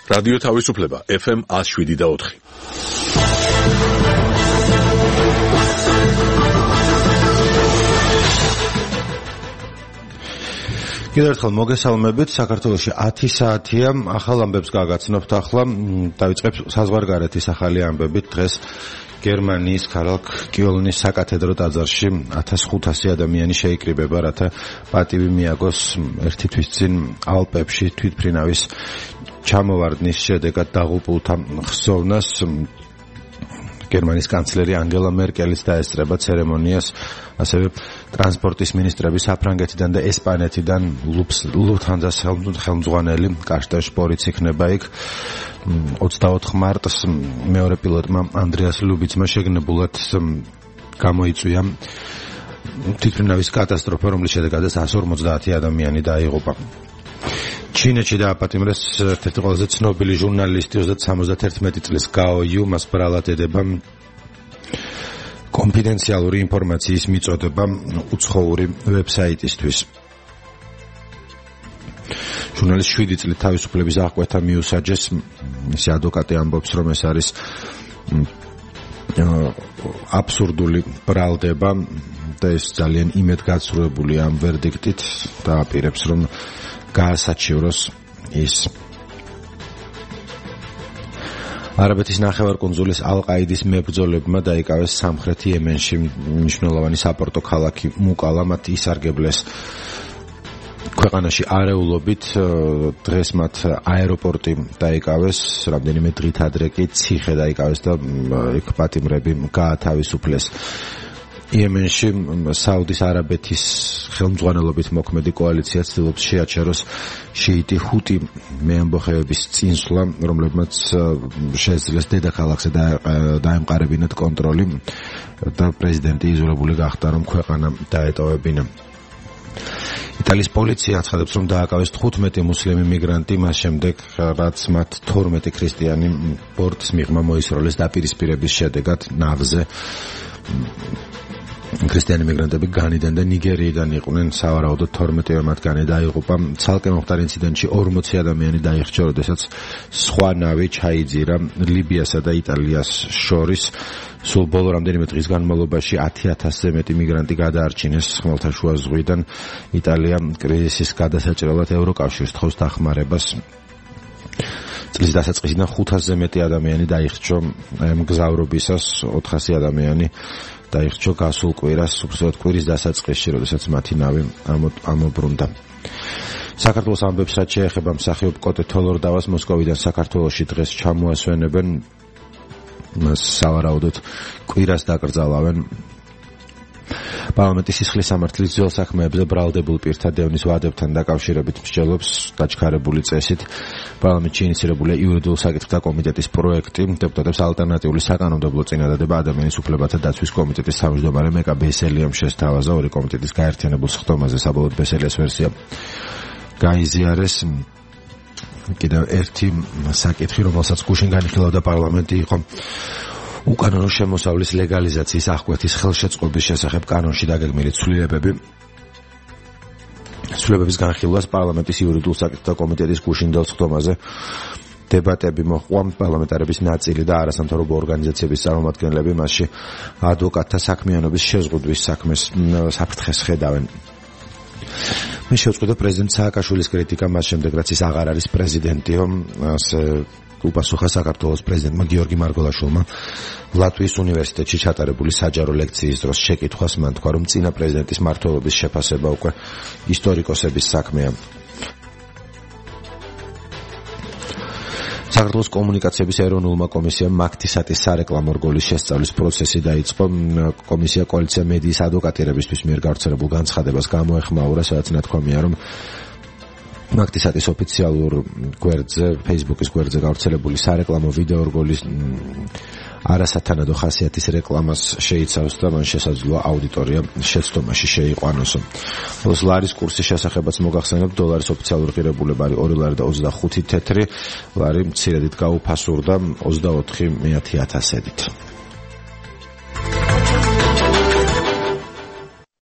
რადიო თავისუფლება FM 107.4. კიდევ ერთხელ მოგესალმებით. საქართველოში 10 საათია. ახალ ამბებს გაგაცნობთ ახლა. დავიწყებ საზღვარგარეთის ახალი ამბებით. დღეს გერმანიის ქალაქ კიოლნის საკათედრო ტაძარში 1500 ადამიანი შეიკრიბება, რათა პატივი მიაგოს ერთი თვის წინ ალპებში თვითმფრინავის ჩამოვარდნის შედეგად დაღუპულთა ხსოვნას. გერმანიის კანცლერი ანგელა მერკელიც დაესწრება ცერემონიას, ასევე ტრანსპორტის ministrები საფრანგეთიდან და ესპანეთიდან ლუფთანზას ხელმძღვანელი კარშტენ შპორიც იქნება იქ. 24 მარტს მეორე პილოტმა ანდრეას ლუბიცმა შეგნებულად გამოიწვია თვითმფრინავის კატასტროფა, რომლის შედეგადაც 150 ადამიანი დაიღუპა. ჩინეთში დააპატიმრეს ერთ-ერთი ყველაზე ცნობილი ჟურნალისტი 71 წლის გაო იუ, მას ბრალად ედება კონფიდენციალური ინფორმაციის მიწოდება უცხოური ვებსაიტისთვის. ჟურნალისტს 7 წლით თავისუფლების აღკვეთა მიუსაჯეს. მისი ადვოკატი ამბობს, რომ ეს არის აბსურდული ბრალდება და ეს ძალიან იმედგაცრუებულია ამ ვერდიქტით და აპირებს, რომ გაასაჩივროს ის. არაბეთის ნახევარკუნძულის ალ-ყაიდის მებრძოლებმა დაიკავეს სამხრეთ იემენში მნიშვნელოვანი საპორტო ქალაქი მუკალა, მათ ისარგებლეს ქვეყანაში არეულობით. დღეს მათ აეროპორტი დაიკავეს, რამდენიმე დღით ადრე კი ციხე დაიკავეს და იქ პატიმრები გაათავისუფლეს. იემენში საუდის არაბეთის ხელმძღვანელობით მოქმედი კოალიცია ცდილობს შეაჩეროს შიიტი ჰუტი მეამბოხეების წინსვლა, რომლებმაც შეძლეს დედაქალაქზე დაემყარებინათ კონტროლი და პრეზიდენტი იზოლებული გახდა, რომ ქვეყანა დაეტოვებინა. იტალიის პოლიცია აცხადებს, რომ დააკავეს 15 მუსლიმი მიგრანტი მას შემდეგ, რაც მათ 12 ქრისტიანი ბორტს მიღმა მოისროლეს დაპირისპირების შედეგად ნავზე. ქრისტიანი მიგრანტები განიდან და ნიგერიიდან იყვნენ, სავარაუდოდ 12 მათგანი დაიღუპა. ცალკე მომხდარ ინციდენტში 40 ადამიანი დაიხჩა, როდესაც სხვა ნავი ჩაიძირა ლიბიასა და იტალიას შორის. სულ ბოლო რამდენიმე დღის განმავლობაში 10,000-ზე მეტი მიგრანტი გადაარჩინეს ხმელთაშუა ზღვიდან. იტალია კრიზისის გადასაჭრელად ევროკავშირს თხოვს დახმარებას. წლის დასაწყისიდან 500-ზე მეტი ადამიანი დაიხჩა მგზავრობისას, 400 ადამიანი დაიხჩა გასულ კვირას, უბრალოდ კვირის დასაწყისში, როდესაც მათი ნავი ამობრუნდა. საქართველოს ამბებს, რაც შეეხება მსახიობ კოტე თოლორდავას, მოსკოვიდან საქართველოში დღეს ჩამოასვენებენ. მას სავარაუდოდ კვირას დაკრძალავენ. პარლამენტის სისხლის სამართლის ძველ საქმეებზე ბრალდებულ პირთა დევნის ვადებთან დაკავშირებით მსჯელობს დაჩქარებული წესით. პარლამენტში ინიცირებულია იურიდიულ საკითხთა კომიტეტის პროექტი. დეპუტატებს ალტერნატიული საკანონმდებლო წინადადება ადამიანის უფლებათა დაცვის კომიტეტის თავმჯდომარე მეკა ბესელიამ შესთავაზა. ორი კომიტეტის გაერთიანებულ სხდომაზე საბოლოოდ ბესელიას ვერსია გაიზიარეს. კიდევ ერთი საკითხი, რომელსაც გუშინ განიხილავდა პარლამენტი, იყო უკანონო შემოსავლის ლეგალიზაციის აღკვეთის ხელშეწყობის შესახებ კანონში დაგეგმილი ცვლილებები. ცვლილებების განხილვას პარლამენტის იურიდიულ საკითხთა კომიტეტის გუშინდელ სხდომაზე დებატები მოჰყვა. პარლამენტარების ნაწილი და არასამთავრობო ორგანიზაციების წარმომადგენლები მასში ადვოკატთა საქმიანობის შეზღუდვის საფრთხეს ხედავენ. მე შევწყვიტე პრეზიდენტ სააკაშვილის კრიტიკა მას შემდეგ, რაც ის აღარ არის პრეზიდენტიო. უპასუხა საქართველოს პრეზიდენტმა გიორგი მარგველაშვილმა ლატვიის უნივერსიტეტში ჩატარებული საჯარო ლექციის დროს შეკითხვას. მან თქვა, რომ წინა პრეზიდენტის მმართველობის შეფასება უკვე ისტორიკოსების საქმეა. საქართველოს კომუნიკაციების ეროვნულმა კომისიამ მაგთისატის სარეკლამო რგოლის შესწავლის პროცესი დაიწყო. კომისია კოალიცია მედიის ადვოკატირებისთვის მიერ გავრცელებულ განცხადებას გამოეხმაურა, სადაც ნათქვამია, რომ მაგთისატის ოფიციალურ გვერდზე, Facebook-ის გვერდზე გავრცელებული სარეკლამო ვიდეო რგოლის არასათანადო ხასიათის რეკლამას შეიცავს და მან შესაძლოა აუდიტორია შეცდომაში შეიყვანოსო. ხოლოს ლარის კურსის შესახებაც მოგახსენებთ, დოლარის ოფიციალური ღირებულება არის 2 ლარი და 25 თეთრი ლარი, მცირედით გაუფასურდა 24,000-ით.